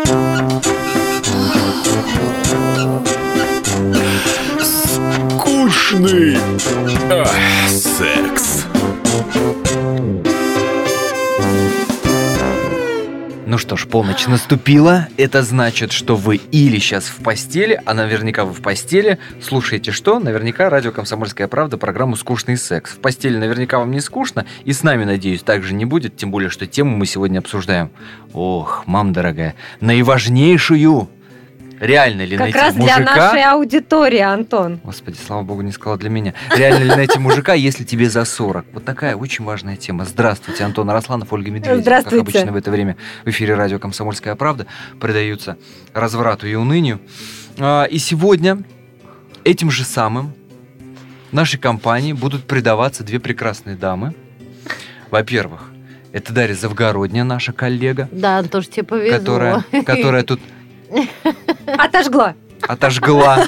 Скучный секс. Ну что ж, полночь наступила. Это значит, что вы или сейчас в постели, а наверняка вы в постели. Слушаете что? Наверняка радио «Комсомольская правда», программу «Скучный секс». В постели наверняка вам не скучно, и с нами, надеюсь, также не будет, тем более, что тему мы сегодня обсуждаем. Ох, мам дорогая, наиважнейшую. Реально ли найти мужика? Как раз для нашей аудитории, Антон. Господи, слава богу, не сказала для меня. Реально ли найти мужика, если тебе за 40? Вот такая очень важная тема. Здравствуйте, Антон Арасланов, Ольга Медведева. Здравствуйте. Как обычно в это время в эфире радио «Комсомольская правда» предаются разврату и унынию. И сегодня этим же самым нашей компании будут предаваться две прекрасные дамы. Во-первых, это Дарья Завгородняя, наша коллега. Да, тоже тебе повезло. Которая тут Отожгла.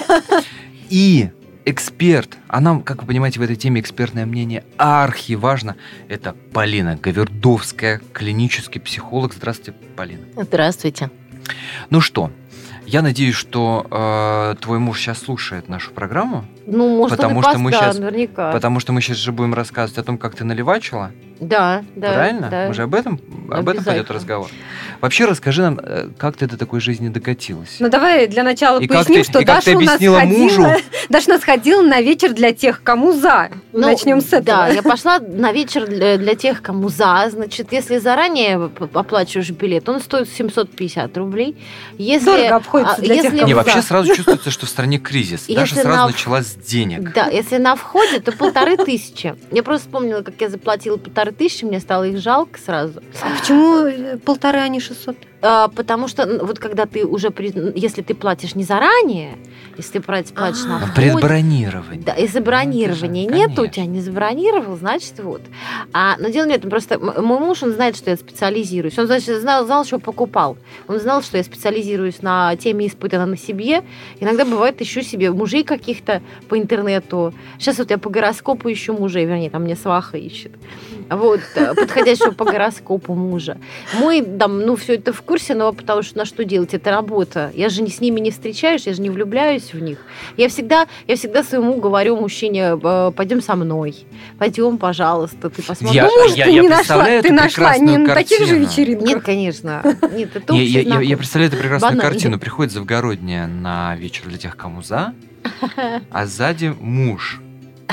И эксперт, а нам, как вы понимаете, в этой теме экспертное мнение архиважно. Это Полина Гавердовская, клинический психолог. Здравствуйте, Полина. Здравствуйте. Ну что, я надеюсь, что твой муж сейчас слушает нашу программу. Ну, может, потому он что мы сейчас, наверняка. Потому что мы сейчас же будем рассказывать о том, как ты наливачила. Да. Правильно? Да. Мы же об этом пойдет разговор. Вообще расскажи нам, как ты до такой жизни докатилась. Ну давай для начала И поясним, что Даша у нас ходила на вечер для тех, кому за. Начнем с этого. Да, я пошла на вечер для тех, кому за. Значит, если заранее оплачиваешь билет, он стоит 750 рублей. Дорого обходится для тех, кому Не, за. вообще сразу чувствуется, что в стране кризис. Даша сразу начала с денег. Да, если на входе, то 1500. Я просто вспомнила, как я заплатила 1500, мне стало их жалко сразу. А почему 1500, а не 600? Потому что вот когда ты уже, если ты платишь не заранее, если ты платишь на входе... Предбронирование. Да, если бронирования нет, у тебя не забронировал, значит вот. Но дело не в этом, просто мой муж, он знает, что я специализируюсь. Он, значит, знал, что покупал. Он знал, что я специализируюсь на теме испытана на себе. Иногда бывает ищу себе мужей каких-то по интернету. Сейчас вот я по гороскопу ищу мужей, вернее, там мне сваха ищет. Вот, подходящего по гороскопу мужа. Мой, там, все это в курсе, но потому что на что делать? Это работа. Я же с ними не встречаюсь, я же не влюбляюсь в них. Я всегда своему говорю мужчине: пойдем со мной. Пойдем, пожалуйста, ты посмотришь. Ты нашла не на таких же вечеринках. Нет, конечно. Нет, это я представляю эту прекрасную картину. Приходит Завгородняя на вечер для тех, кому за, а сзади муж.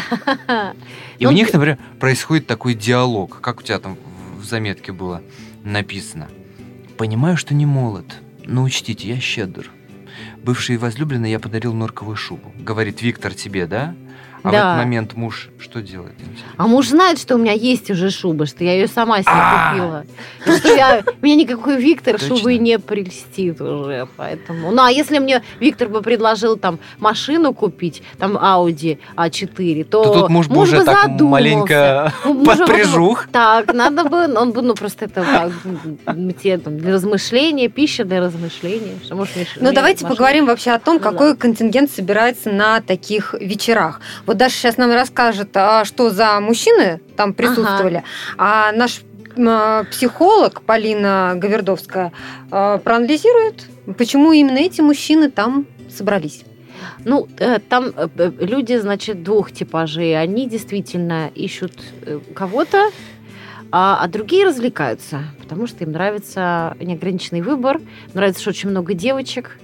И у них, например, происходит такой диалог. Как у тебя там в заметке было написано? Понимаю, что не молод, но учтите, я щедр. Бывшей возлюбленной я подарил норковую шубу. Говорит Виктор тебе, да? А да. в этот момент муж что делает? А муж знает, что у меня есть уже шуба, что я ее сама себе купила. И что меня никакой Виктор шубой не прельстит уже. Поэтому. Ну, а если мне Виктор бы предложил там машину купить, там Audi A4, то тут муж бы уже так маленько подпряжух. Так, надо бы, он бы, просто это для размышления, пища для размышления. Ну, давайте поговорим вообще о том, какой контингент собирается на таких вечерах. Вот Даша сейчас нам расскажет, что за мужчины там присутствовали. А наш психолог Полина Гавердовская проанализирует, почему именно эти мужчины там собрались. Ну, там люди, значит, двух типажей. Они действительно ищут кого-то, а другие развлекаются, потому что им нравится неограниченный выбор, нравится, что очень много девочек.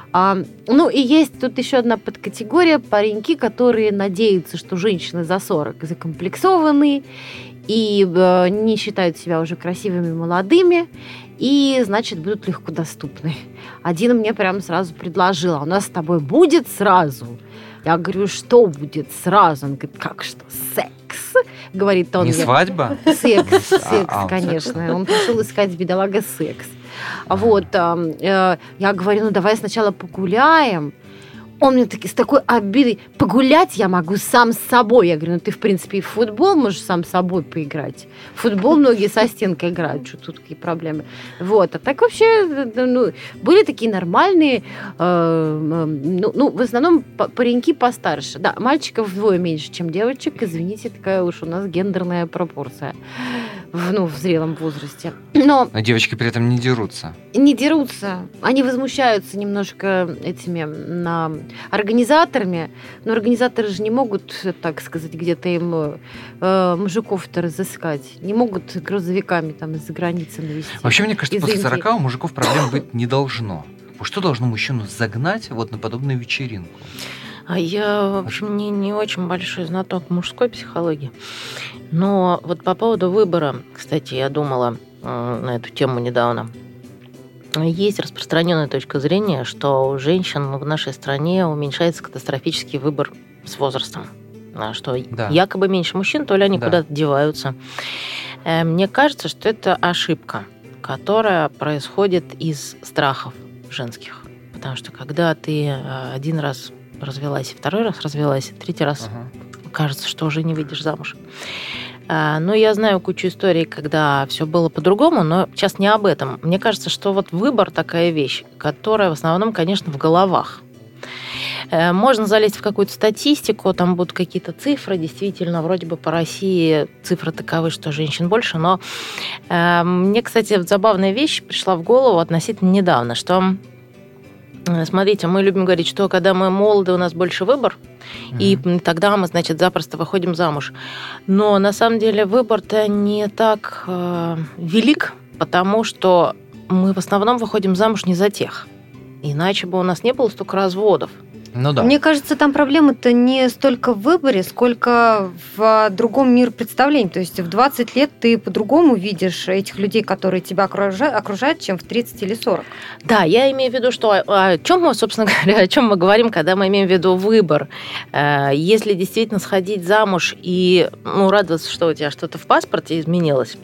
И есть тут еще одна подкатегория: пареньки, которые надеются, что женщины за 40 закомплексованы и не считают себя уже красивыми, молодыми, и, значит, будут легко доступны. Один мне прямо сразу предложил: у нас с тобой будет сразу? Я говорю: что будет сразу? Он говорит: как что? Секс? Говорит он. Не свадьба? Секс, конечно. Он пришел искать, бедолага, секс. Вот, я говорю: давай сначала погуляем. Он мне с такой обидой: погулять я могу сам с собой. Я говорю, ты, в принципе, и в футбол можешь сам с собой поиграть. В футбол многие со стенкой играют, что тут какие проблемы. Вот. А так вообще, были такие нормальные, в основном пареньки постарше. Да, мальчиков вдвое меньше, чем девочек. Извините, такая уж у нас гендерная пропорция в зрелом возрасте. Но девочки при этом не дерутся. Не дерутся. Они возмущаются немножко этими организаторами, но организаторы же не могут, так сказать, где-то им мужиков-то разыскать. Не могут грузовиками там из-за границы навести. Вообще, мне кажется, после 40 у мужиков проблем быть не должно. Что должно мужчину загнать на подобную вечеринку? А я, в общем, не очень большой знаток мужской психологии. Но вот по поводу выбора, кстати, я думала на эту тему недавно. Есть распространенная точка зрения, что у женщин в нашей стране уменьшается катастрофический выбор с возрастом. Что якобы меньше мужчин, то ли они куда-то деваются. Мне кажется, что это ошибка, которая происходит из страхов женских. Потому что когда ты один раз развелась, второй раз развелась, третий раз кажется, что уже не выйдешь замуж. Но я знаю кучу историй, когда все было по-другому, но сейчас не об этом. Мне кажется, что выбор такая вещь, которая в основном, конечно, в головах. Можно залезть в какую-то статистику, там будут какие-то цифры, действительно, вроде бы по России цифры таковы, что женщин больше, но мне, кстати, забавная вещь пришла в голову относительно недавно, что, смотрите, мы любим говорить, что когда мы молоды, у нас больше выбор, и тогда мы, значит, запросто выходим замуж. Но на самом деле выбор-то не так велик, потому что мы в основном выходим замуж не за тех. Иначе бы у нас не было столько разводов. Ну да. Мне кажется, там проблема-то не столько в выборе, сколько в другом миропредставлении. То есть в 20 лет ты по-другому видишь этих людей, которые тебя окружают, чем в 30 или 40. Да, я имею в виду, что о чем мы, собственно говоря, о чем мы говорим, когда мы имеем в виду выбор. Если действительно сходить замуж и радоваться, что у тебя что-то в паспорте изменилось,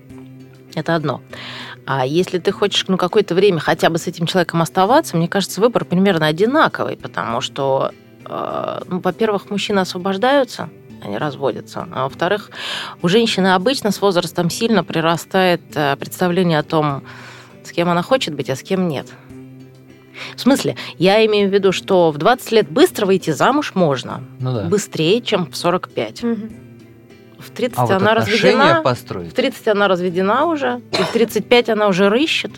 это одно. А если ты хочешь какое-то время хотя бы с этим человеком оставаться, мне кажется, выбор примерно одинаковый, потому что, во-первых, мужчины освобождаются, они разводятся, а во-вторых, у женщины обычно с возрастом сильно прирастает представление о том, с кем она хочет быть, а с кем нет. В смысле, я имею в виду, что в 20 лет быстро выйти замуж можно, быстрее, чем в 45. В 30 она разведена. Построить. В 30 она разведена уже, и в 35 она уже рыщет.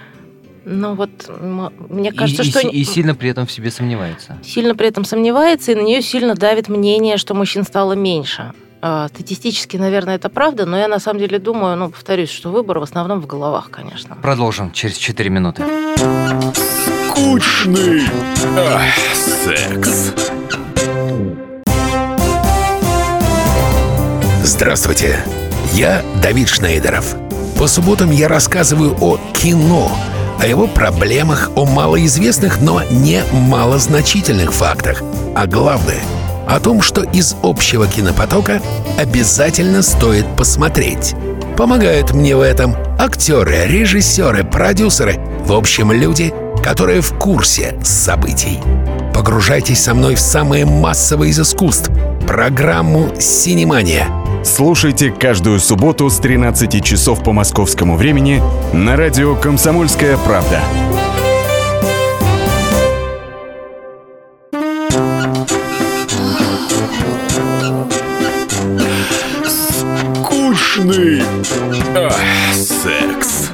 Мне кажется, что... И сильно при этом в себе сомневается. Сильно при этом сомневается, и на нее сильно давит мнение, что мужчин стало меньше. Статистически, наверное, это правда, но я на самом деле думаю, повторюсь, что выбор в основном в головах, конечно. Продолжим через 4 минуты. Скучный секс. Здравствуйте, я Давид Шнейдеров. По субботам я рассказываю о кино, о его проблемах, о малоизвестных, но не малозначительных фактах. А главное, о том, что из общего кинопотока обязательно стоит посмотреть. Помогают мне в этом актеры, режиссеры, продюсеры, в общем, люди, которые в курсе событий. Погружайтесь со мной в самое массовое из искусств — программу «Синемания». Слушайте каждую субботу с 13 часов по московскому времени на радио «Комсомольская правда». Скучный секс.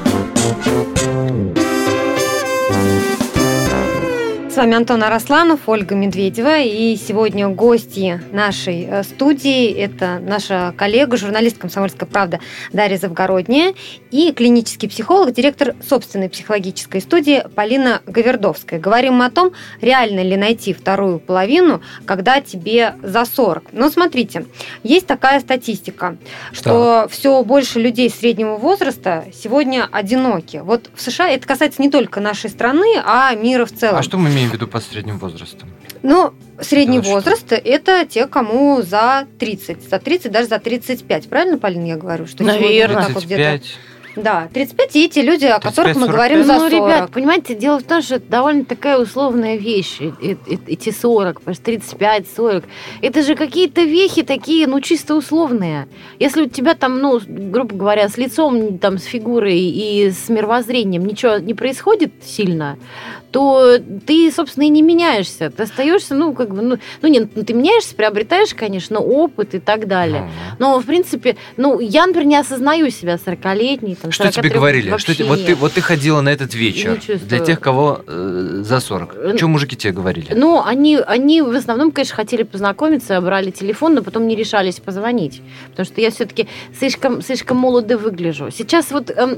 С вами Антон Арасланов, Ольга Медведева, и сегодня гости нашей студии – это наша коллега, журналист «Комсомольская правда» Дарья Завгородняя и клинический психолог, директор собственной психологической студии Полина Гавердовская. Говорим мы о том, реально ли найти вторую половину, когда тебе за 40. Но смотрите, есть такая статистика, что все больше людей среднего возраста сегодня одиноки. Вот в США это касается не только нашей страны, а мира в целом. А что мы имеем в виду под средним возрастом? Средний возраст – это те, кому за 30. За 30, даже за 35. Правильно, Полина, я говорю? Что наверное. 35. Да, 35 и эти люди, о которых мы говорим за 40. Ребят, понимаете, дело в том, что это довольно такая условная вещь, эти 40, 35, 40. Это же какие-то вехи такие, чисто условные. Если у тебя там, грубо говоря, с лицом, там, с фигурой и с мировоззрением ничего не происходит сильно, то ты, собственно, и не меняешься. Ты остаешься, ты меняешься, приобретаешь, конечно, опыт и так далее. Но, в принципе, я, например, не осознаю себя 40-летней. Что тебе говорили? Вот ты ходила на этот вечер. Для тех, кого за 40. Что мужики тебе говорили? Они в основном, конечно, хотели познакомиться, брали телефон, но потом не решались позвонить. Потому что я все-таки слишком молодо выгляжу. Сейчас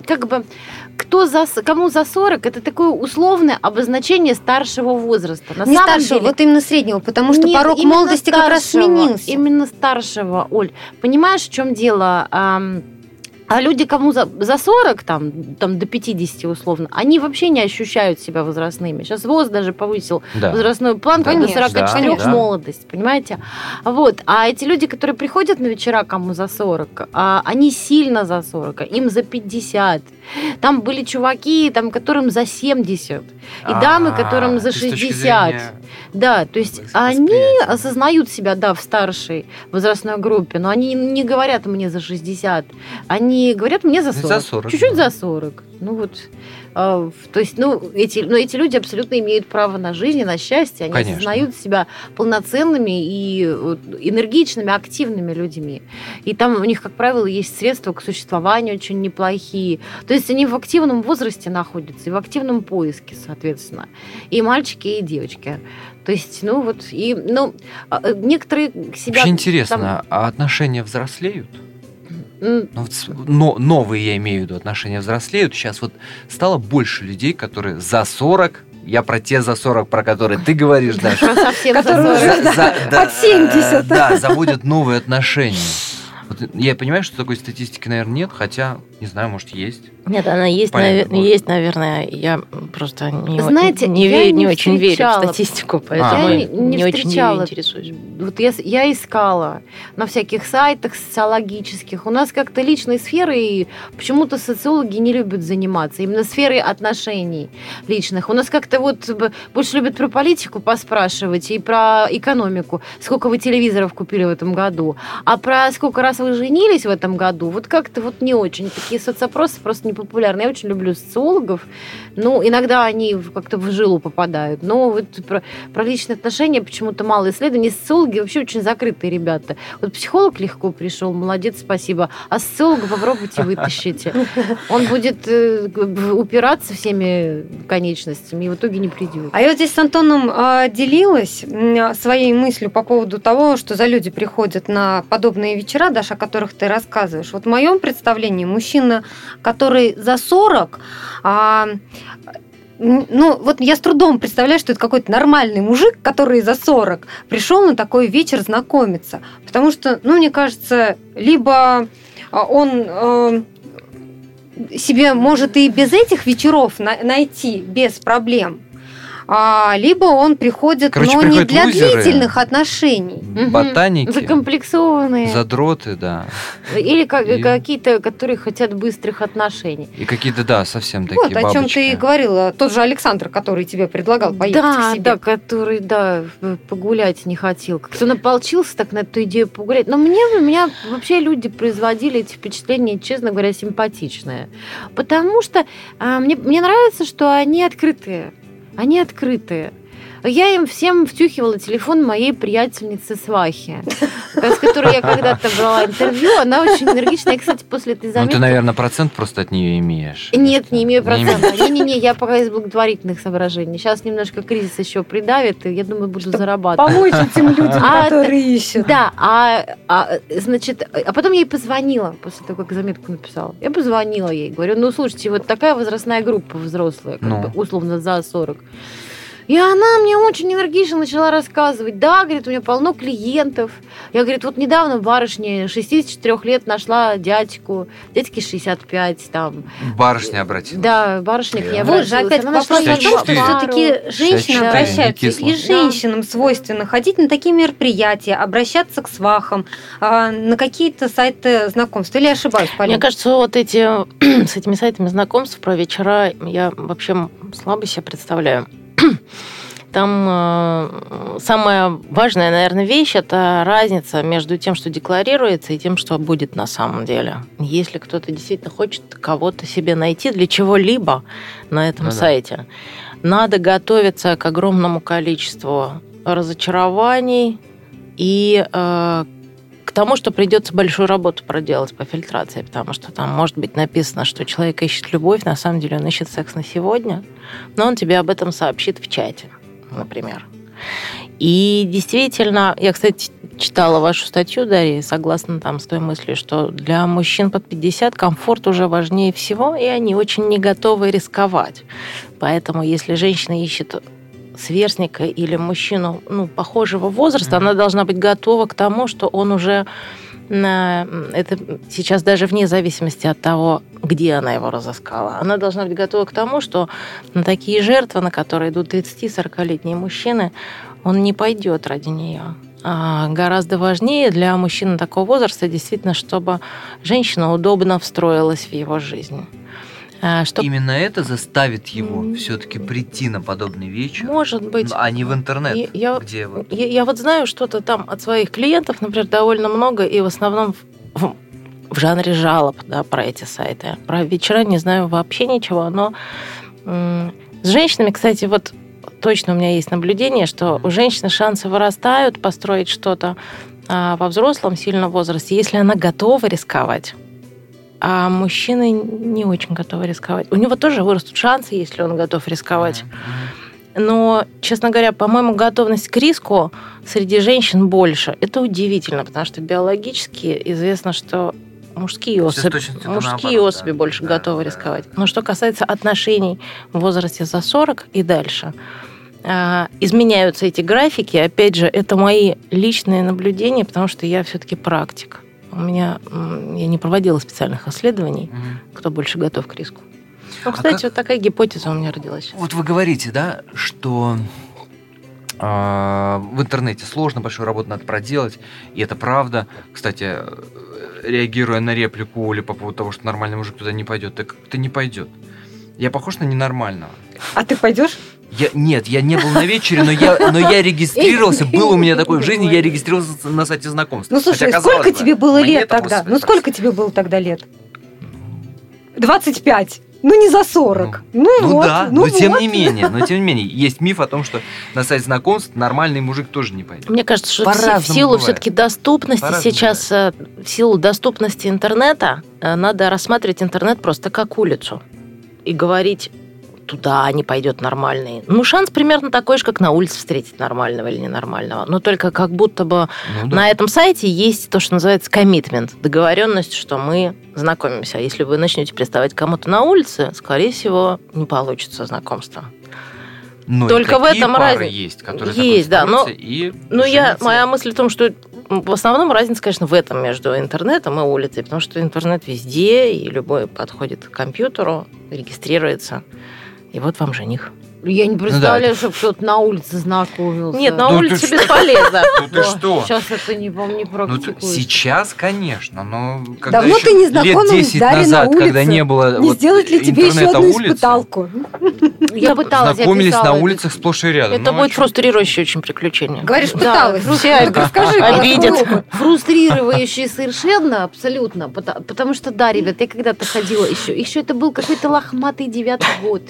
кому за 40, это такое условное обозначение старшего возраста. На не самом старшего, деле, вот именно среднего, потому что порог молодости как раз сменился. Именно старшего, Оль. Понимаешь, в чем дело? А люди, кому за 40, там до 50 условно, они вообще не ощущают себя возрастными. Сейчас ВОЗ даже повысил возрастную планку до 44 молодость, понимаете? Вот. А эти люди, которые приходят на вечера, кому за 40, они сильно за 40, им за 50. Там были чуваки, которым за 70, и дамы, которым за 60. Да, то есть они осознают себя, в старшей возрастной группе, но они не говорят мне за 60, они говорят мне за 40. За 40. Чуть-чуть за 40. То есть, эти люди абсолютно имеют право на жизнь и на счастье. Они осознают себя полноценными и энергичными, активными людьми. И там у них, как правило, есть средства к существованию очень неплохие. То есть они в активном возрасте находятся и в активном поиске, соответственно. И мальчики, и девочки. То есть, некоторые себя... Вообще интересно, а отношения взрослеют? Новые, я имею в виду, отношения взрослеют. Сейчас стало больше людей, которые за 40, я про те за 40, про которые ты говоришь, Даша. Совсем за 40. Под 70. Да, заводят новые отношения. Я понимаю, что такой статистики, наверное, нет, хотя, не знаю, может, есть. Нет, она есть, есть, наверное. Я просто не очень верю в статистику, поэтому не очень ею интересуюсь. Я искала на всяких сайтах социологических. У нас как-то личной сферой почему-то социологи не любят заниматься, именно сферой отношений личных. У нас как-то больше любят про политику поспрашивать и про экономику. Сколько вы телевизоров купили в этом году, а про сколько раз вы женились в этом году, как-то не очень. Такие соцопросы просто не популярны. Я очень люблю социологов. Иногда они как-то в жилу попадают. Но про личные отношения почему-то мало исследований. Социологи вообще очень закрытые ребята. Психолог легко пришел, молодец, спасибо. А социолога попробуйте вытащите. Он будет упираться всеми конечностями и в итоге не придет. А я здесь с Антоном делилась своей мыслью по поводу того, что за люди приходят на подобные вечера, Даша, о которых ты рассказываешь. В моем представлении мужчина, который за 40, я с трудом представляю, что это какой-то нормальный мужик, который за 40 пришел на такой вечер знакомиться. Потому что, мне кажется, либо он себе может и без этих вечеров найти без проблем, либо он приходит, не для длительных отношений. Ботаники. Закомплексованные. Задроты, да. Или какие-то, которые хотят быстрых отношений. И какие-то, совсем такие бабочки. О чем ты и говорила. Тот же Александр, который тебе предлагал поехать к себе. Да, который, погулять не хотел. Как-то он ополчился так на эту идею погулять. Но меня вообще люди производили эти впечатления, честно говоря, симпатичные. Потому что мне нравится, что они открытые. Они открытые. Я им всем втюхивала телефон моей приятельницы Свахи, с которой я когда-то брала интервью. Она очень энергичная. Я, кстати, после этой заметки... ты, наверное, процент просто от нее имеешь. Нет, не имею процента. Не, я пока из благотворительных соображений. Сейчас немножко кризис еще придавит, и я думаю, буду зарабатывать. Помочь этим людям, которые ищут. Да, а потом я ей позвонила, после того, как заметку написала. Я позвонила ей, говорю, слушайте, такая возрастная группа взрослая, условно за 40. И она мне очень энергично начала рассказывать. Да, говорит, у меня полно клиентов. Я, говорит, вот недавно барышня 64 лет нашла дядьку. Дядьке 65 там. Барышня обратилась. Да, барышня к ней Вот же обратилась. опять вопрос о том, что 64. все-таки женщины 64, обращаются, не кисло. и женщинам свойственно ходить на такие мероприятия, обращаться к свахам, на какие-то сайты знакомств. Или я ошибаюсь, Полина? Мне кажется, вот с этими сайтами знакомств про вечера я вообще слабо себе представляю. Там самая важная, наверное, вещь – это разница между тем, что декларируется, и тем, что будет на самом деле. Если кто-то действительно хочет кого-то себе найти для чего-либо на этом сайте, надо готовиться к огромному количеству разочарований и к тому, что придется большую работу проделать по фильтрации, потому что там может быть написано, что человек ищет любовь, на самом деле он ищет секс на сегодня, но он тебе об этом сообщит в чате, например. И действительно, я, кстати, читала вашу статью, Дарья, и согласна там с той мыслью, что для мужчин под 50 комфорт уже важнее всего, и они очень не готовы рисковать. Поэтому если женщина ищет сверстника или мужчину похожего возраста, она должна быть готова к тому, что он уже... Это сейчас даже вне зависимости от того, где она его разыскала. Она должна быть готова к тому, что на такие жертвы, на которые идут 30-40-летние мужчины, он не пойдет ради нее. А гораздо важнее для мужчины такого возраста действительно, чтобы женщина удобно встроилась в его жизнь. Именно это заставит его все-таки прийти на подобный вечер, может быть, а не в интернет, где я вот знаю что-то там от своих клиентов, например, довольно много, и в основном в жанре жалоб, да, про эти сайты. Про вечера не знаю вообще ничего, но с женщинами, кстати, вот точно у меня есть наблюдение, что у женщины шансы вырастают построить что-то во взрослом сильном возрасте, если она готова рисковать. А мужчины не очень готовы рисковать. У него тоже вырастут шансы, если он готов рисковать. Но, честно говоря, по-моему, готовность к риску среди женщин больше. Это удивительно, потому что биологически известно, что мужские особи больше готовы рисковать. Но что касается отношений в возрасте за 40 и дальше, изменяются эти графики. Опять же, это мои личные наблюдения, потому что я все-таки практик. Я не проводила специальных исследований, кто больше готов к риску. Ну, кстати, вот такая гипотеза у меня родилась сейчас. Вот вы говорите, да, что в интернете сложно, большую работу надо проделать, и это правда. Кстати, реагируя на реплику Оли по поводу того, что нормальный мужик туда не пойдет, так кто не пойдет? Я похож на ненормального. А ты пойдешь? Нет, я не был на вечере, но я регистрировался, был у меня такой в жизни, я регистрировался на сайте знакомств. Ну, слушай, сколько тебе было лет тогда? Ну, сколько тебе было тогда лет? 25. Ну, не за 40. Но тем не менее, есть миф о том, что на сайт знакомств нормальный мужик тоже не пойдет. Мне кажется, что в силу все-таки доступности сейчас, в силу доступности интернета, надо рассматривать интернет просто как улицу и говорить: туда не пойдет нормальный. Ну, шанс примерно такой же, как на улице встретить нормального или ненормального. Но только как будто бы на этом сайте есть то, что называется коммитмент, договоренность, что мы знакомимся. А если вы начнете приставать к кому-то на улице, скорее всего, не получится знакомство. Но только в этом разница есть, которые моя мысль в том, что в основном разница, конечно, в этом между интернетом и улицей, потому что интернет везде, и любой подходит к компьютеру, регистрируется. И вот вам жених. Я не представляю, чтобы кто-то на улице знакомился. Нет, на улице бесполезно. Ну ты что? Сейчас это не практикуется. Сейчас, конечно, но давно ты не знакомилась лет 10 назад, когда не было не сделать ли тебе еще одну испыталку? Я пыталась. Знакомились на улицах сплошь и рядом. Это будет фрустрирующее очень приключение. Говоришь, пыталась. Расскажи, обидят. Фрустрирующее совершенно, абсолютно. Потому что, да, ребят, я когда-то ходила еще это был какой-то лохматый 9-й год.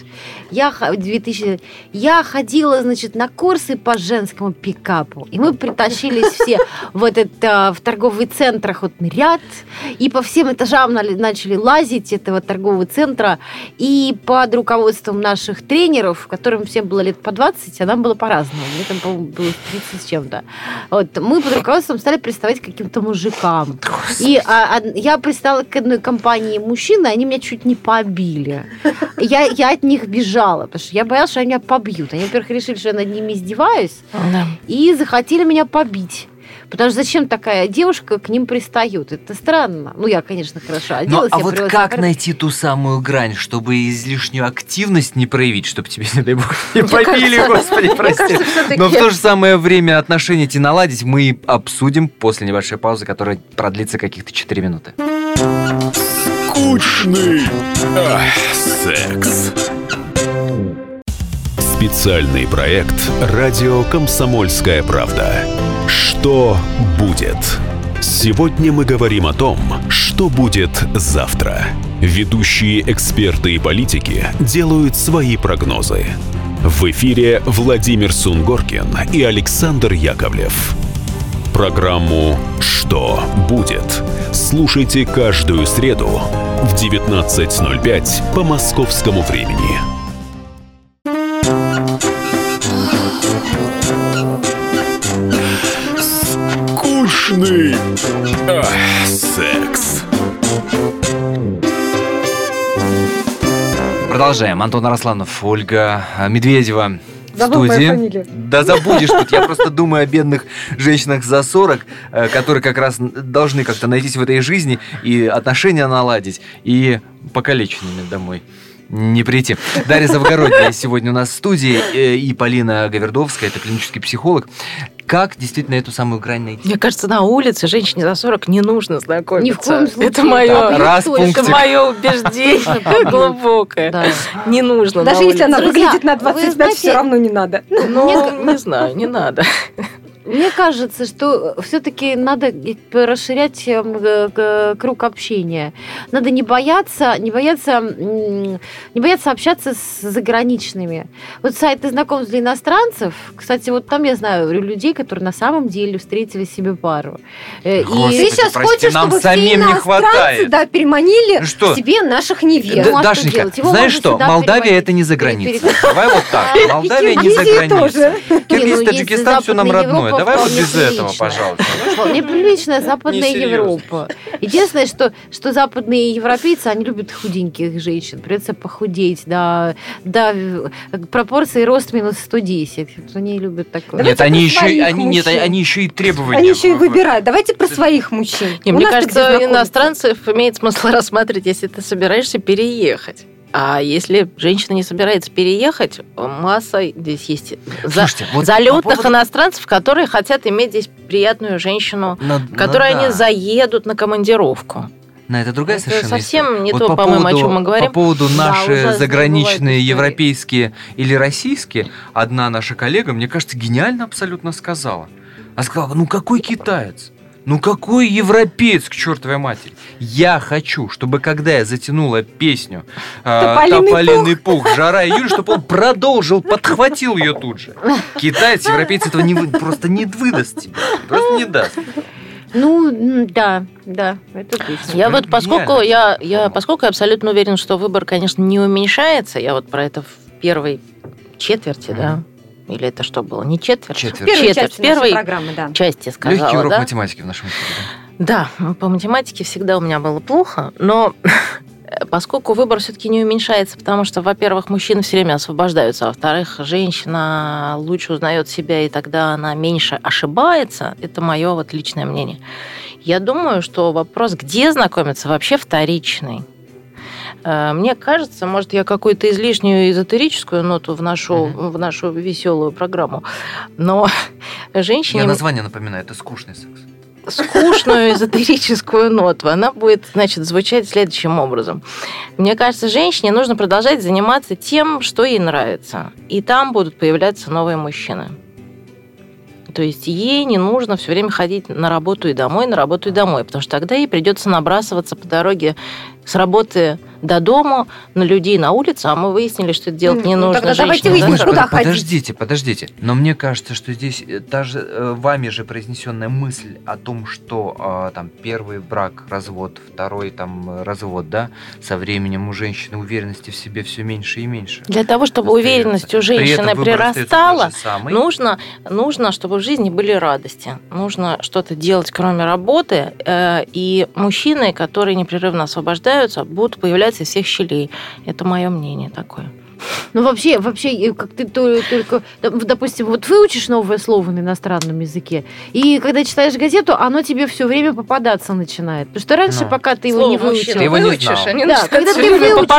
Я ходила, значит, на курсы по женскому пикапу. И мы притащились все в торговый центр охотный ряд. И по всем этажам начали лазить этого торгового центра. И под руководством наших тренеров, которым всем было лет по 20, а нам было по-разному. Мне там, по-моему, было 30 с чем-то. Вот. Мы под руководством стали приставать к каким-то мужикам. И я пристала к одной компании мужчин, и они меня чуть не побили. Я от них бежала, потому что я боялась, что они меня побьют. Они, во-первых, решили, что я над ними издеваюсь, и захотели меня побить. Потому что зачем такая девушка к ним пристает? Это странно. Ну, я, конечно, хорошо оделась. А вот как найти ту самую грань, чтобы излишнюю активность не проявить, чтобы тебе, не дай бог, не побили, господи, прости. Но в то же самое время отношения эти наладить мы обсудим после небольшой паузы, которая продлится каких-то 4 минуты. Скучный секс. Специальный проект «Радио Комсомольская правда». Что будет? Сегодня мы говорим о том, что будет завтра. Ведущие эксперты и политики делают свои прогнозы. В эфире Владимир Сунгоркин и Александр Яковлев. Программу «Что будет?» слушайте каждую среду в 19:05 по московскому времени. Скучный секс. Продолжаем. Антон Арасланов, Ольга Медведева в Забыл мою студии. фамилию. Да забудешь тут. Я просто думаю о бедных женщинах за 40, которые как раз должны как-то найтись в этой жизни и отношения наладить, и покалеченными домой не прийти. Дарья Завгородняя сегодня у нас в студии, и Полина Гавердовская, это клинический психолог. Как действительно эту самую грань найти? Мне кажется, на улице женщине за 40 не нужно знакомиться. Ни в коем случае. Это мое, пунктик. убеждение глубокое. Да. Не нужно Даже на если она улице. выглядит на Вы 25, знаете, все равно не надо. Ну, не знаю, не надо. Мне кажется, что все-таки надо расширять круг общения. Надо не бояться общаться с заграничными. Вот сайты знакомств для иностранцев, кстати, вот там я знаю людей, которые на самом деле встретили себе пару. Господи, Ты сейчас прости, хочешь, нам чтобы самим все не иностранцы хватает. переманили Что? к себе наших невест? Ну, а что Дашенька, делать? Его знаешь можно что? сюда Молдавия переводить. это не за границей. Переводить. Давай вот так. Молдавия не за Киргизия границей. тоже. Киргизия, есть Таджикистан, все нам Западная родное. Европа Давай вот вполне без этого, прилично. пожалуйста. Вполне приличная Западная Несерьезно. Европа. Единственное, что западные европейцы, они любят худеньких женщин. Придется похудеть до пропорции рост минус 110. Они любят такое. Нет, Давайте они про своих они еще и требования. Они еще и выбирают. Давайте про своих мужчин. Не, У мне нас-то где кажется, знакомиться? иностранцев имеет смысл рассматривать, если ты собираешься переехать. А если женщина не собирается переехать, масса здесь есть Слушайте, вот залетных по поводу- иностранцев, которые хотят иметь здесь приятную женщину, которой да. они заедут на командировку. На это другая Это совершенно совсем история. не Вот то, по по-моему, о поводу- чем мы говорим. По поводу Да, наши ужасные заграничные, бывают истории. европейские или российские, одна наша коллега, мне кажется, гениально абсолютно сказала. Она сказала, ну какой китаец? Ну какой европеец, к чертовой матери? Я хочу, чтобы когда я затянула песню «Тополиный пух», «Жара июля», чтобы он продолжил, подхватил ее тут же. Китаец, европеец этого просто не выдаст тебе. Просто не даст. Ну, да, это точно. Я Ну, вот, поскольку я абсолютно уверена, что выбор, конечно, не уменьшается, я вот про это в первой четверти, да? Или это что было? Не четверть? Четверть. В первой части нашей первой программы, да. части Легкий сказала, урок да? математики в нашем эфире. Да? Да, по математике всегда у меня было плохо, но поскольку выбор все-таки не уменьшается, потому что, во-первых, мужчины все время освобождаются, а во-вторых, женщина лучше узнает себя, и тогда она меньше ошибается, это мое вот личное мнение. Я думаю, что вопрос, где знакомиться, вообще вторичный. Мне кажется, может, я какую-то излишнюю эзотерическую ноту вношу в нашу веселую программу, но женщине... Я название напоминаю, это скучный секс. Скучную эзотерическую ноту. Она будет, значит, звучать следующим образом. Мне кажется, женщине нужно продолжать заниматься тем, что ей нравится. И там будут появляться новые мужчины. То есть ей не нужно все время ходить на работу и домой, потому что тогда ей придется набрасываться по дороге с работы до дому на людей на улице, а мы выяснили, что это делать не нужно. Тогда давайте женщинам, выясним, куда ходить. Подождите. Но мне кажется, что здесь даже вами же произнесенная мысль о том, что там первый брак, развод, второй там развод, да, со временем у женщины уверенности в себе все меньше и меньше. Для того, чтобы уверенность у женщины прирастала, нужно, чтобы в жизни были радости. Нужно что-то делать, кроме работы, и мужчины, которые непрерывно освобождаются, будут появляться из всех щелей. Это мое мнение такое. Ну, вообще, как ты только, допустим, вот выучишь новое слово на иностранном языке, и когда читаешь газету, оно тебе все время попадаться начинает. Потому что раньше, пока ты его не выучил... Ты его не знал. Да, когда ты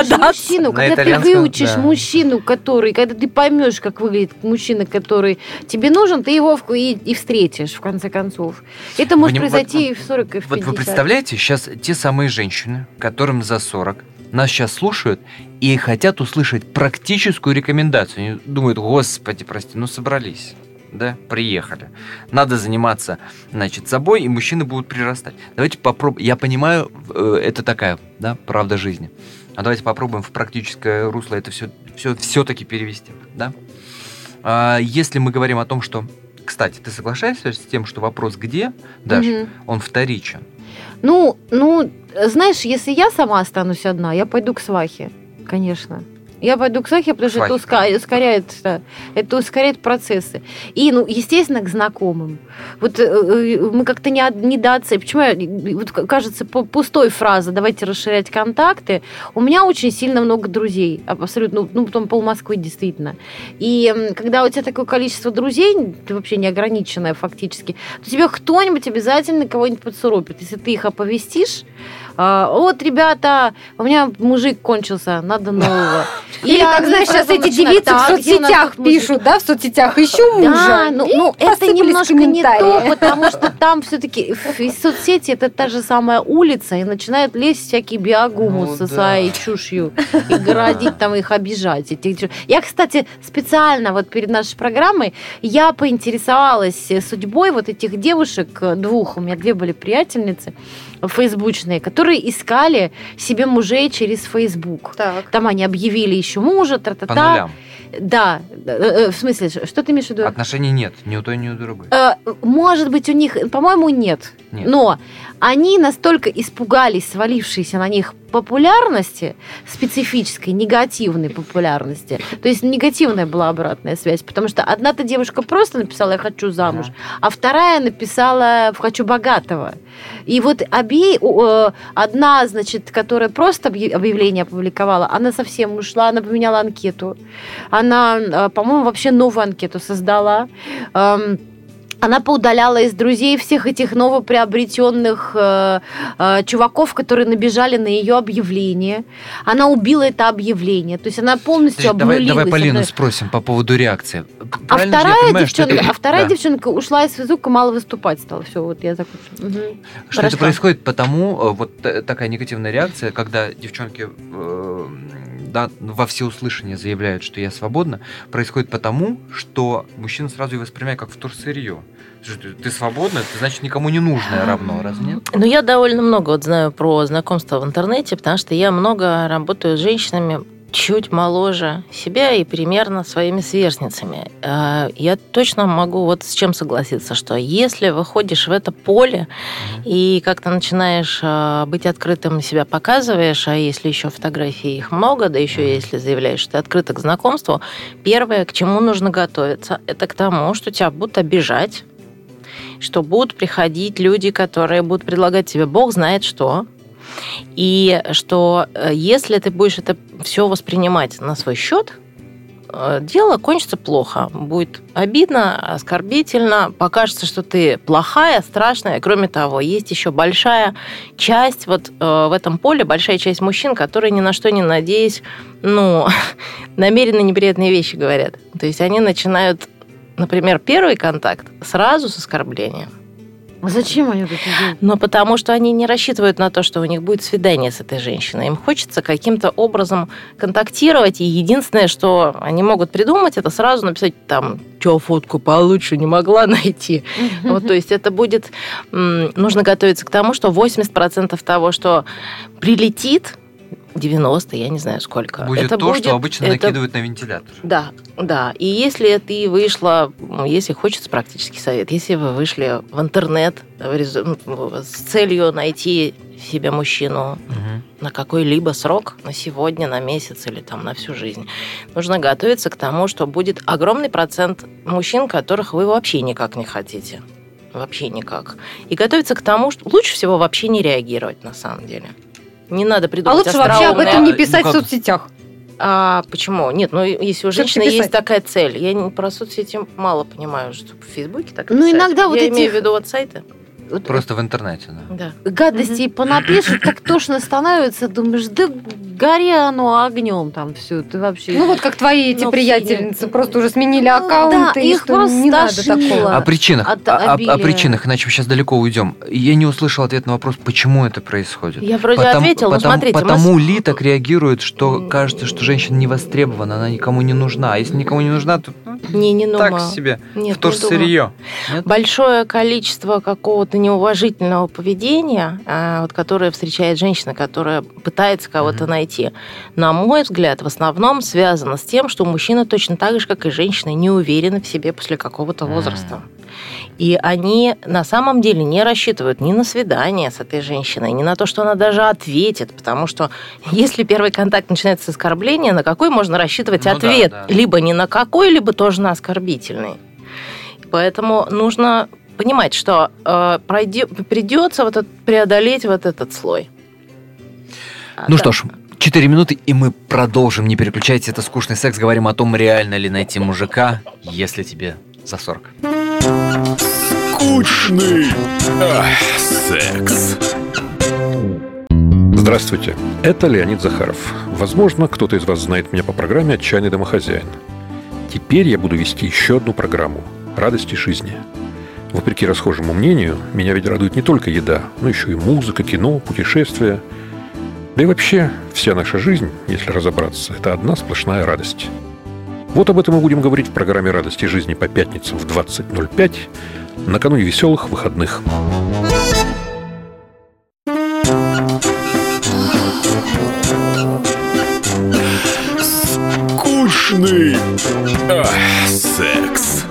выучишь мужчину, который... Когда ты поймешь, как выглядит мужчина, который тебе нужен, ты его и встретишь, в конце концов. Это может произойти в 40 и в 50. Вот вы представляете, сейчас те самые женщины, которым за 40, нас сейчас слушают и хотят услышать практическую рекомендацию. Они думают, господи, прости, собрались, да, приехали. Надо заниматься, значит, собой, и мужчины будут прирастать. Давайте попробуем. Я понимаю, это такая, да, правда жизни. А давайте попробуем в практическое русло это все-таки перевести, да. Если мы говорим о том, что... Кстати, ты соглашаешься с тем, что вопрос «где», Даша, он вторичен? Ну, знаешь, если я сама останусь одна, я пойду к свахе, конечно. Я пойду к свахе, потому что это ускоряет процессы. И, естественно, к знакомым. Вот мы как-то недооцениваем. Почему вот кажется пустой фраза «давайте расширять контакты». У меня очень сильно много друзей. Абсолютно. Потом пол-Москвы действительно. И когда у тебя такое количество друзей, ты вообще неограниченное фактически, то тебе кто-нибудь обязательно кого-нибудь подсуропит. Если ты их оповестишь, вот, ребята, у меня мужик кончился, надо нового. Или, как знаешь, сейчас эти девицы в соцсетях пишут, да, в соцсетях, ищу мужа. Да, это немножко не то, потому что там все-таки соцсети это та же самая улица, и начинают лезть всякие биогумусы со своей чушью и городить там их, обижать. Я, кстати, специально вот перед нашей программой я поинтересовалась судьбой вот этих девушек, двух, у меня две были приятельницы, фейсбучные, которые искали себе мужей через Facebook. Так. Там они объявили еще мужа, По нулям. Да, в смысле, что ты имеешь в виду? Отношений нет, ни у той, ни у другой. Может быть, у них, по-моему, нет. Но они настолько испугались свалившейся на них популярности, специфической, негативной популярности. То есть негативная была обратная связь, потому что одна-то девушка просто написала «я хочу замуж», а вторая написала «хочу богатого». И вот одна, значит, которая просто объявление опубликовала, она совсем ушла, она поменяла анкету. Она, по-моему, вообще новую анкету создала. Она поудаляла из друзей всех этих новоприобретенных чуваков, которые набежали на ее объявление. Она убила это объявление. То есть она полностью обнулилась. Давай Полину спросим по поводу реакции. А вторая девчонка ушла из Фейсбука, мало выступать стала. Все, вот я закончила. Что это происходит потому, вот такая негативная реакция, когда девчонки во всеуслышание заявляют, что я свободна, происходит потому, что мужчина сразу ее воспринимает как вторсырье. Ты свободна, ты, значит, никому не нужная равно, разве нет? Ну, я довольно много знаю про знакомства в интернете, потому что я много работаю с женщинами чуть моложе себя и примерно своими сверстницами. Я точно могу вот с чем согласиться, что если выходишь в это поле и как-то начинаешь быть открытым, себя показываешь, а если еще фотографий их много, да еще если заявляешь, что ты открыта к знакомству, первое, к чему нужно готовиться, это к тому, что тебя будут обижать, что будут приходить люди, которые будут предлагать тебе бог знает что, и что если ты будешь это все воспринимать на свой счет, дело кончится плохо. Будет обидно, оскорбительно, покажется, что ты плохая, страшная. Кроме того, есть еще большая часть вот в этом поле, большая часть мужчин, которые ни на что не надеясь, намеренно неприятные вещи говорят. То есть они начинают, например, первый контакт сразу с оскорблением. А зачем они это делают? Потому что они не рассчитывают на то, что у них будет свидание с этой женщиной. Им хочется каким-то образом контактировать, и единственное, что они могут придумать, это сразу написать там, что фотку получше не могла найти. Вот, то есть это будет... Нужно готовиться к тому, что 80% того, что прилетит, 90, я не знаю сколько. Будет это то, будет, что обычно накидывают на вентилятор. Да, да. И если ты вышла, если хочется практический совет, если вы вышли в интернет с целью найти себе мужчину на какой-либо срок, на сегодня, на месяц или там на всю жизнь, нужно готовиться к тому, что будет огромный процент мужчин, которых вы вообще никак не хотите. Вообще никак. И готовиться к тому, что лучше всего вообще не реагировать на самом деле. Не надо придумать лучше вообще об этом не писать в соцсетях. Почему? Нет, если у женщины есть такая цель. Я про соцсети мало понимаю, что в Фейсбуке так писать. Иногда вот я имею в виду сайты. Просто в интернете, да. Гадостей понапишут, так тошно становится, думаешь, да гори оно огнем там все, ты вообще... как твои эти приятельницы, просто уже сменили аккаунты, да, их просто не надо такого. О причинах, мы сейчас далеко уйдем. Я не услышал ответ на вопрос, почему это происходит. Я вроде ответила, но смотрите... Потому ли так реагируют, что кажется, что женщина не востребована, она никому не нужна. А если никому не нужна, то не так себе, вторсырье. Большое количество какого-то неуважительного поведения, которое встречает женщина, которая пытается кого-то найти, на мой взгляд, в основном связано с тем, что мужчина точно так же, как и женщина, не уверены в себе после какого-то возраста. И они на самом деле не рассчитывают ни на свидание с этой женщиной, ни на то, что она даже ответит, потому что если первый контакт начинается с оскорбления, на какой можно рассчитывать ответ? Да. Либо ни на какой, либо тоже на оскорбительный. Поэтому нужно понимать, что придется преодолеть этот слой. Что ж, 4 минуты, и мы продолжим. Не переключайтесь, это «Скучный секс». Говорим о том, реально ли найти мужика, если тебе за 40. Скучный секс. Здравствуйте, это Леонид Захаров. Возможно, кто-то из вас знает меня по программе «Отчаянный домохозяин». Теперь я буду вести еще одну программу «Радости жизни». Вопреки расхожему мнению, меня ведь радует не только еда, но еще и музыка, кино, путешествия. Да и вообще, вся наша жизнь, если разобраться, это одна сплошная радость. Вот об этом мы будем говорить в программе «Радости жизни» по пятницам в 20:05, накануне веселых выходных. Скучный секс.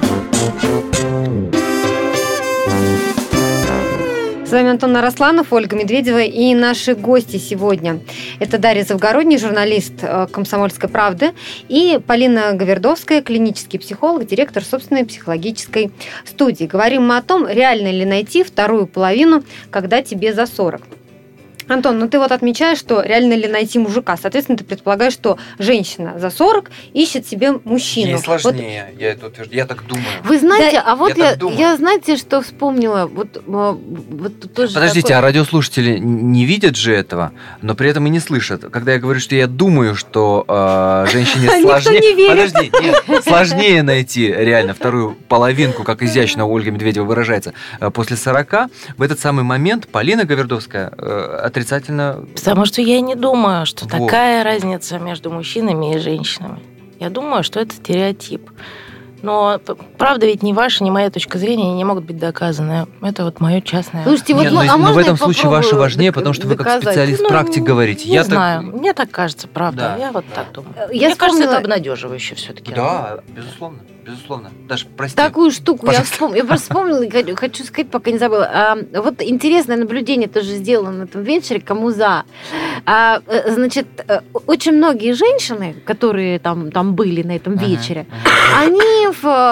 С вами Антон Арасланов, Ольга Медведева и наши гости сегодня. Это Дарья Завгородний, журналист «Комсомольской правды», и Полина Гавердовская, клинический психолог, директор собственной психологической студии. Говорим мы о том, реально ли найти вторую половину, когда тебе за 40. Антон, ты отмечаешь, что реально ли найти мужика. Соответственно, ты предполагаешь, что женщина за 40 ищет себе мужчину. Ей сложнее, я так думаю. Вы знаете, я знаете, что вспомнила? Тоже Подождите, а радиослушатели не видят же этого, но при этом и не слышат. Когда я говорю, что я думаю, что женщине сложнее найти реально вторую половинку, как изящно Ольга Медведева выражается, после 40, в этот самый момент Полина Гавердовская отрицательно... Потому что я не думаю, что такая разница между мужчинами и женщинами. Я думаю, что это стереотип. Но правда ведь ни ваша, ни моя точка зрения не могут быть доказаны. Это мое частное... Слушайте, но в этом случае ваша важнее, потому что вы как специалист-практик говорите. Не знаю, мне так кажется, правда. Да. Я так думаю. Мне кажется, это обнадеживающе все-таки. Да, безусловно. Даже, прости. Такую штуку я просто вспомнила, хочу сказать, пока не забыла. Интересное наблюдение тоже сделано на этом вечере, кому за. Значит, очень многие женщины, которые там были на этом вечере, они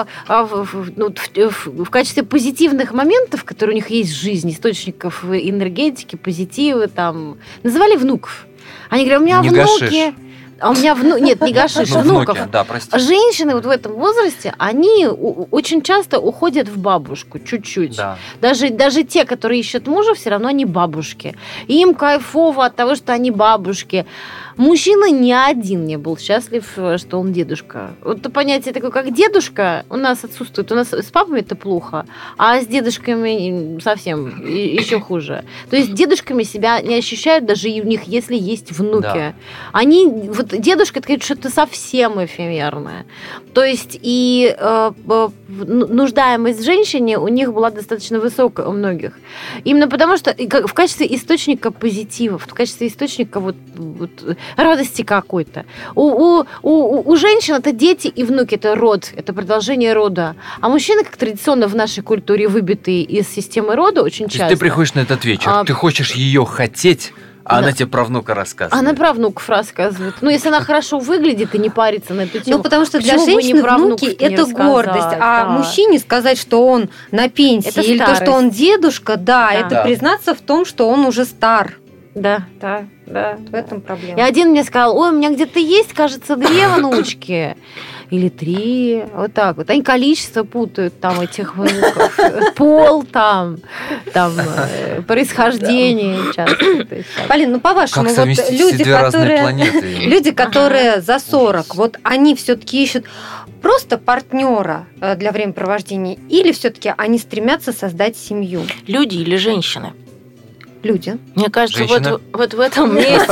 в качестве позитивных моментов, которые у них есть в жизни, источников энергетики, позитива, называли внуков. Они говорят, у меня внуки... А у меня нет, не гашиш, внуков. Да, женщины в этом возрасте, они очень часто уходят в бабушку, чуть-чуть. Да. Даже те, которые ищут мужа, все равно они бабушки. И им кайфово от того, что они бабушки. Мужчина ни один не был счастлив, что он дедушка. Вот то понятие такое, как дедушка, у нас отсутствует. У нас с папами это плохо, а с дедушками совсем еще хуже. То есть дедушками себя не ощущают даже и у них, если есть внуки. Да. Они, вот дедушка, это что-то совсем эфемерное. То есть и нуждаемость в женщине у них была достаточно высокая у многих. Именно потому, что в качестве источника позитива, в качестве источника вот радости какой-то. У женщин это дети и внуки, это род, это продолжение рода. А мужчины, как традиционно в нашей культуре выбитые из системы рода, очень часто... То есть ты приходишь на этот вечер, ты хочешь ее хотеть, а она тебе про внука рассказывает. Она про внуков рассказывает. Ну, если она хорошо выглядит и не парится на эту тему. Ну, потому что для женщины внуки – это гордость. А мужчине сказать, что он на пенсии, это или то, что он дедушка, это признаться в том, что он уже стар. Да. В этом проблема. И один мне сказал, ой, у меня где-то есть, кажется, 2 внучки. Или 3, вот так вот. Они количество путают там этих внуков. Пол там происхождение часто. Полин, ну по-вашему, вот люди, которые за 40, вот они все-таки ищут просто партнера для времяпровождения или все-таки они стремятся создать семью? Люди или женщины? Люди. Мне кажется, вот в этом месте...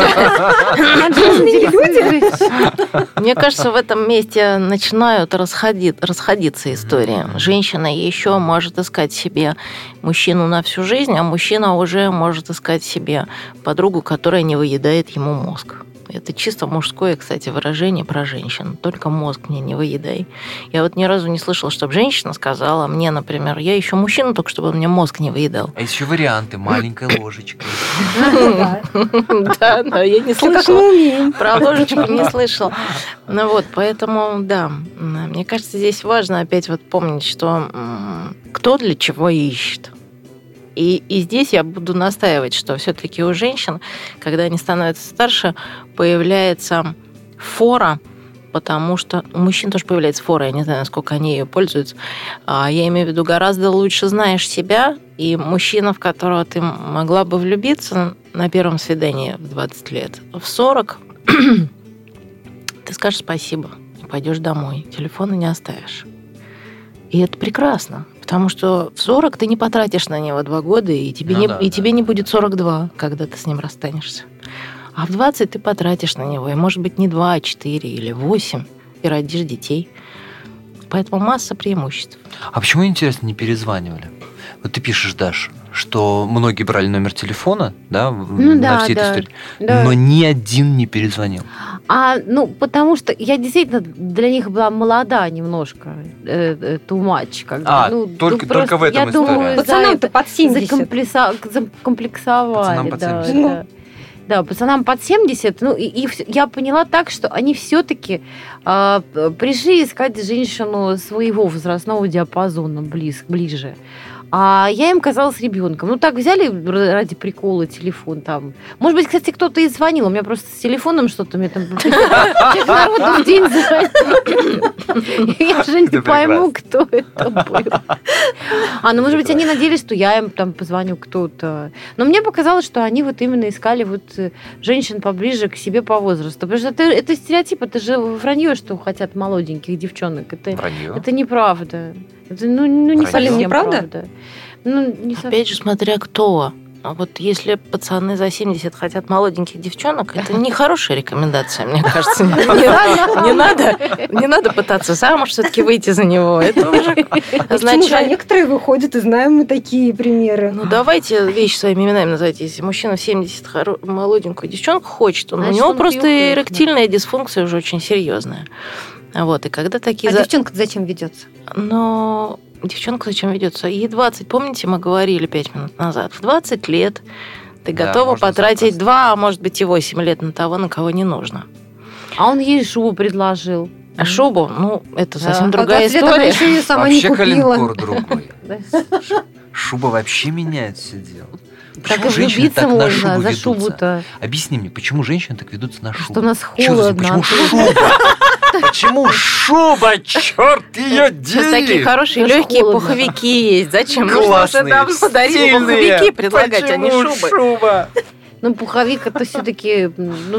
Мне кажется, в этом месте начинают расходиться истории. Женщина еще может искать себе мужчину на всю жизнь, а мужчина уже может искать себе подругу, которая не выедает ему мозг. Это чисто мужское, кстати, выражение про женщин. Только мозг мне не выедай. Я вот ни разу не слышала, чтобы женщина сказала мне, например, я ищу мужчину, только чтобы он мне мозг не выедал. А есть еще варианты. Маленькая ложечка. Да, я не слышала. Про ложечку не слышала. Ну вот, поэтому, да. Мне кажется, здесь важно опять вот помнить, что кто для чего ищет. И здесь я буду настаивать, что все-таки у женщин, когда они становятся старше, появляется фора, потому что у мужчин тоже появляется фора, я не знаю, насколько они ее пользуются. Я имею в виду, гораздо лучше знаешь себя, и мужчина, в которого ты могла бы влюбиться на первом свидании в 20 лет, в 40 ты скажешь спасибо, пойдешь домой, телефона не оставишь. И это прекрасно. Потому что в 40 ты не потратишь на него 2 года, и тебе не будет 42, когда ты с ним расстанешься. А в 20 ты потратишь на него, и, может быть, не 2, а 4 или 8, и родишь детей. Поэтому масса преимуществ. А почему, интересно, не перезванивали? Вот ты пишешь, Даш, что многие брали номер телефона, да, на всей этой истории, но ни один не перезвонил. Потому что я действительно для них была молода немножко, too much. Только в этом история. Пацанам-то под 70. Закомплексовали. Пацанам под 70. Да, пацанам под 70. И я поняла так, что они все-таки пришли искать женщину своего возрастного диапазона ближе. А я им казалась ребенком. Так взяли ради прикола телефон там. Может быть, кстати, кто-то и звонил. У меня просто с телефоном что-то мне там... Человек народу в день звонил. Я же не пойму, кто это был. Может быть, они надеялись, что я им там позвоню кто-то. Но мне показалось, что они вот именно искали женщин поближе к себе по возрасту. Потому что это стереотип, это же вранье, что хотят молоденьких девчонок. Это неправда. Это не совсем правда. Опять же, смотря кто. А вот если пацаны за 70 хотят молоденьких девчонок, это не хорошая рекомендация, мне кажется. Не надо пытаться замуж все-таки выйти за него. Это уже означает... Некоторые выходят, и знаем мы такие примеры. Давайте вещи своими именами называйте. Если мужчина в 70 молоденькую девчонку хочет, у него просто эректильная дисфункция уже очень серьезная. И когда такие... девчонка зачем ведется? Девчонка зачем ведется? Ей 20, помните, мы говорили 5 минут назад. В 20 лет ты готова потратить 2, а может быть и 8 лет на того, на кого не нужно. А он ей шубу предложил. А шубу? Это совсем другая история. Она еще ее сама не купила. Вообще калинкор другой. Шуба вообще меняет все дело. Почему женщины так на шубу ведутся? Шубу-то. Объясни мне, почему женщины так ведутся на шубу? Что у нас холодно. Почему шуба? Почему шуба? Черт ее дери! Такие хорошие легкие пуховики есть. Зачем? Нужно уже давно дарить пуховики предлагать, а не шубы. Ну, пуховик это все-таки,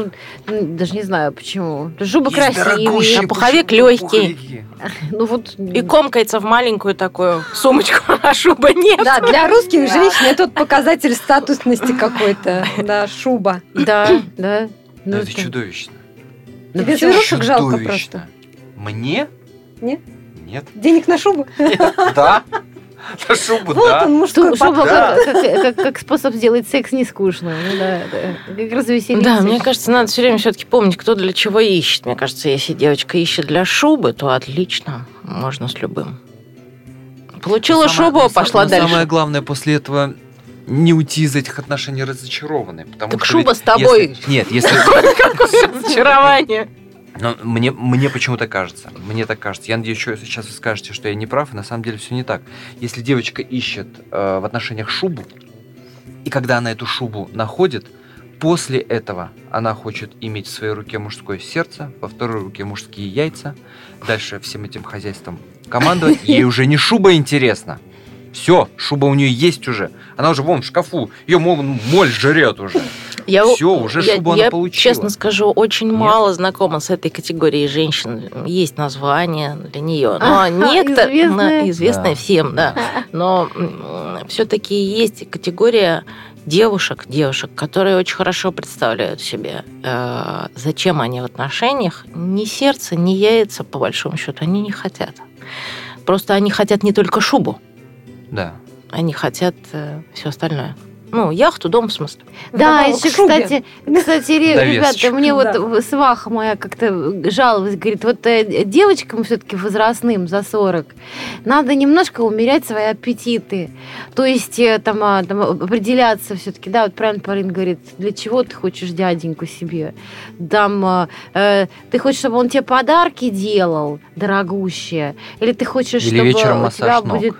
даже не знаю почему. Шуба красивее, а пуховик легкий. Ну вот. И комкается в маленькую такую сумочку, а шуба нет. Да, для русских женщин это показатель статусности какой-то. Да, шуба. Да. Ну, это чудовищно. Тебе зверушек жалко просто. Мне? Нет? Нет. Денег на шубу? Да. На шубу, вот да. Он, мужской шуба как способ сделать секс не скучно. Как развеселиться. Да, мне кажется, надо все время все-таки помнить, кто для чего ищет. Мне кажется, если девочка ищет для шубы, то отлично. Можно с любым. Получила шубу, пошла дальше. Самое главное после этого не уйти из этих отношений разочарованной. Так шуба с тобой. Нет, если... Какое разочарование. Но мне почему-то кажется, я надеюсь, что сейчас вы скажете, что я не прав, и на самом деле все не так. Если девочка ищет в отношениях шубу, и когда она эту шубу находит, после этого она хочет иметь в своей руке мужское сердце, во второй руке мужские яйца, дальше всем этим хозяйством командовать, ей уже не шуба интересна. Все, шуба у нее есть уже. Она уже вон в шкафу. Ее моль жрет уже. Уже шубу она получила. Я, честно скажу, очень мало знакома с этой категорией женщин. Есть название для нее. Но известное всем, да. Но все-таки есть категория девушек, которые очень хорошо представляют себе, зачем они в отношениях. Ни сердце, ни яйца, по большому счету, они не хотят. Просто они хотят не только шубу. Да. Они хотят все остальное. Ну, яхту, дом, в смысле. Да, еще, кстати, ребята, мне вот сваха моя как-то жаловалась, говорит, вот девочкам все-таки возрастным за 40 надо немножко умерять свои аппетиты. То есть там определяться все-таки, да, вот правильно Полина говорит, для чего ты хочешь дяденьку себе? Там, ты хочешь, чтобы он тебе подарки делал дорогущие? Или ты хочешь, чтобы у тебя будет...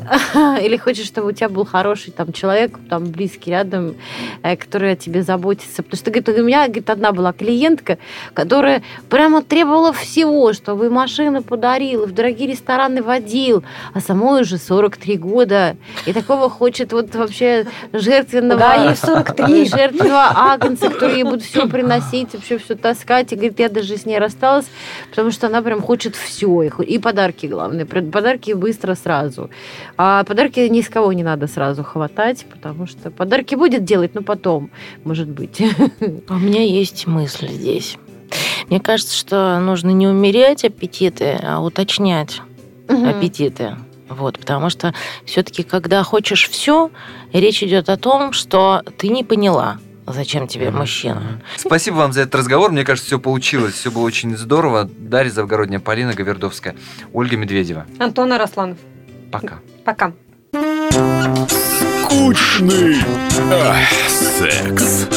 Или хочешь, чтобы у тебя был хороший там человек, там близкий рядом, который о тебе заботится. Потому что, говорит, у меня, говорит, одна была клиентка, которая прямо требовала всего, чтобы и машину подарил, и в дорогие рестораны водил, а самой уже 43 года. И такого хочет вот вообще жертвенного... Да, ей 43. Жертвенного агнца, который ей будет все приносить, вообще все таскать. И, говорит, я даже с ней рассталась, потому что она прям хочет все. И подарки, главное. Подарки быстро, сразу. А подарки ни с кого не надо сразу хватать, потому что подарки будет делать, но потом, может быть. У меня есть мысль здесь. Мне кажется, что нужно не умерять аппетиты, а уточнять аппетиты. Вот, потому что все-таки, когда хочешь все, речь идет о том, что ты не поняла, зачем тебе мужчина. Спасибо вам за этот разговор. Мне кажется, все получилось. Все было очень здорово. Дарья Завгородняя, Полина Гавердовская, Ольга Медведева. Антон Арасланов. Пока. Пока. Скучный секс.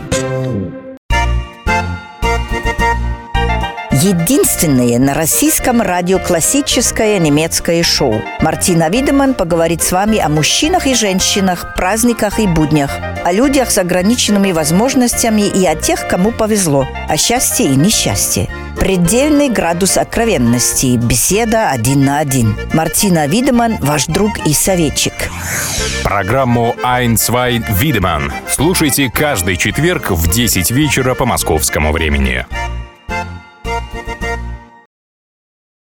Единственное на российском радио классическое немецкое шоу. Мартина Видеман поговорит с вами о мужчинах и женщинах, праздниках и буднях, о людях с ограниченными возможностями и о тех, кому повезло, о счастье и несчастье. Предельный градус откровенности. Беседа 1 на 1. Мартина Видеман, ваш друг и советчик. Программу «Ein, zwei, Видеман» слушайте каждый четверг в 10 вечера по московскому времени.